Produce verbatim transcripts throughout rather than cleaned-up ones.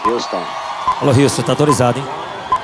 Houston. Alô, Houston, tá autorizado, hein?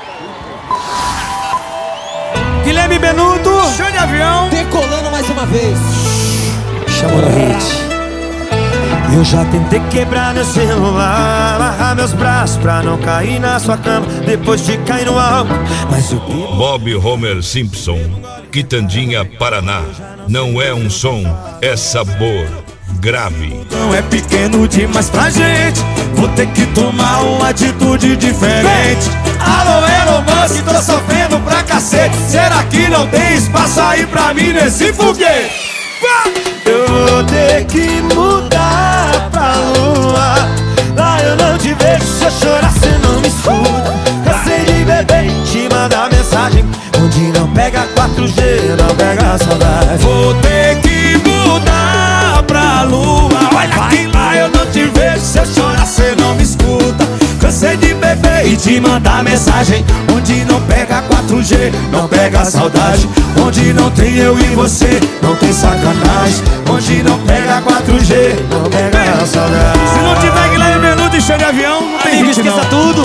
Guilherme Benuto, show de avião, decolando mais uma vez. Chamou no hit. Eu já tentei quebrar meu celular, amarrar meus braços pra não cair na sua cama depois de cair no álcool, mas o bebo... Bob Homer Simpson, Quitandinha, Paraná. Não é um som, é sabor. Grave. Não é pequeno demais pra gente, vou ter que tomar uma atitude diferente. Alô, Elon Musk, tô sofrendo pra cacete. Será que não tem espaço aí pra mim nesse foguete? Eu vou ter que mudar pra lua. Lá eu não te vejo, se eu chorar cê não me escuta. Cansei de beber e te mandar mensagem onde não pega quatro G, não pega saudade. Vou ter que mudar pra lua. Olha que lá eu não te vejo, se eu chorar cê não me escuta. Cansei de beber e te mandar mensagem onde não pega quatro G, não pega saudade. Onde não tem eu e você, não tem sacanagem. Onde não pega quatro G, não pega saudade. Se não tiver Guilherme Benuto e show de avião, não tem hit não. Esqueça tudo.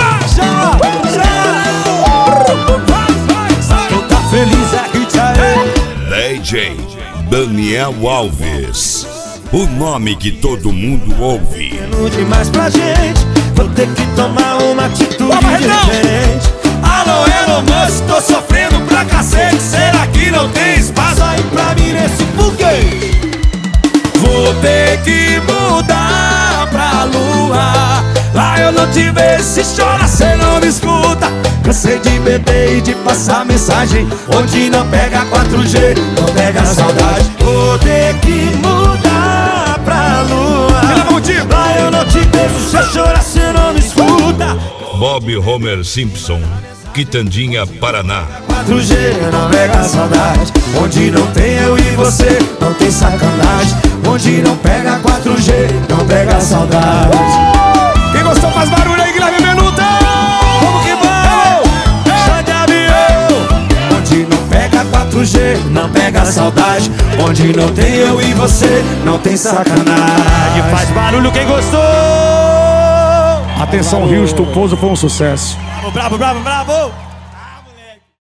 Tô tá feliz aqui, tchaê. D J Daniel Alves, o nome que todo mundo ouve. Demais pra gente, vou ter que tomar uma atitude diferente. Alô, Elon Musk, tô sofrendo pra cacete. Será que não tem espaço aí pra mim nesse foguete? Vou ter que mudar pra lua. Lá eu não te vejo, se chora cê não me escuta. Cansei de beber e de passar mensagem onde não pega quatro G, não pega saudade. Vou ter que mudar pra lua. Lá eu não te vejo, se eu chorar cê não me escuta. Bob Homer Simpson, Quitandinha, Paraná. quatro G, não pega saudade. Onde não tem eu e você, não tem sacanagem. Onde não pega quatro G, não pega saudade. Quem gostou faz barulho aí, Guilherme Benuto. Vamos que vamos. Show de avião. Onde não pega quatro G, não pega saudade. Onde não tem eu e você, não tem sacanagem. Faz barulho quem gostou. Atenção, Houston, o pouso foi um sucesso. Bravo, bravo, bravo, bravo.